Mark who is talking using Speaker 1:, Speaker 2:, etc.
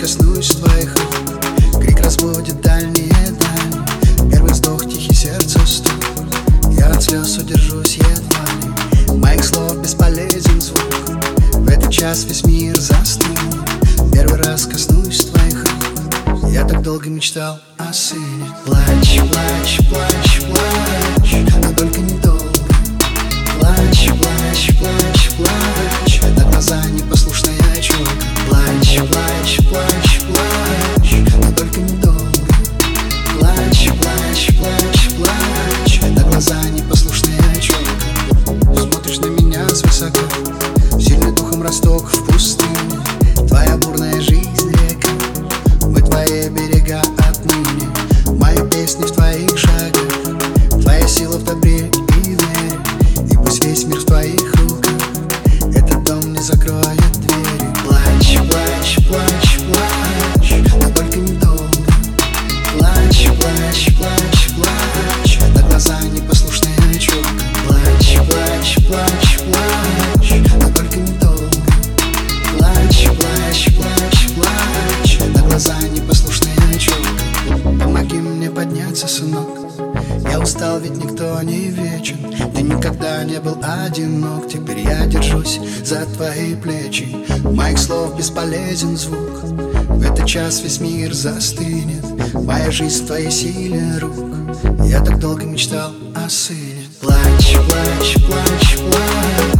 Speaker 1: коснусь твоих рук, крик разбудит дальние дали. Первый вздох, тихий сердце стук, я от слез удержусь едва ли. Моих слов бесполезен звук, в этот час весь мир застынет. Первый раз коснусь твоих рук, я так долго мечтал о сыне. Плачь, плачь, плачь, плачь, но только недолго. Плачь, плачь, плачь, плачь, на глаза непослушная челка. Плачь, плачь, плачь, плачь, но только недолго. Плачь, плачь, плачь, плачь, на глаза непослушная челка. Смотришь на меня свысока, сильный духом росток в пустыне. Твоя бурная жизнь река, мы твои берега отныне. Мои песни в твоих шагах, твоя сила в добре и вере. И пусть весь мир в твоих руках, этот дом не закроет двери. Плачь, плачь, плачь, плачь, но только недолго. Плачь, плачь, плачь, плачь, на глаза непослушная челка. Плачь, плачь, плачь, плачь, но только недолго. Плачь, плачь, плачь, плачь, на глаза непослушная челка. Помоги мне подняться, сынок, я устал, ведь никто не вечен. Ты никогда не был одинок, теперь я держусь за твои плечи. Моих слов бесполезен звук, в этот час весь мир застынет. Моя жизнь в твоей силе рук, я так долго мечтал о сыне. Плачь, плачь, плачь, плачь.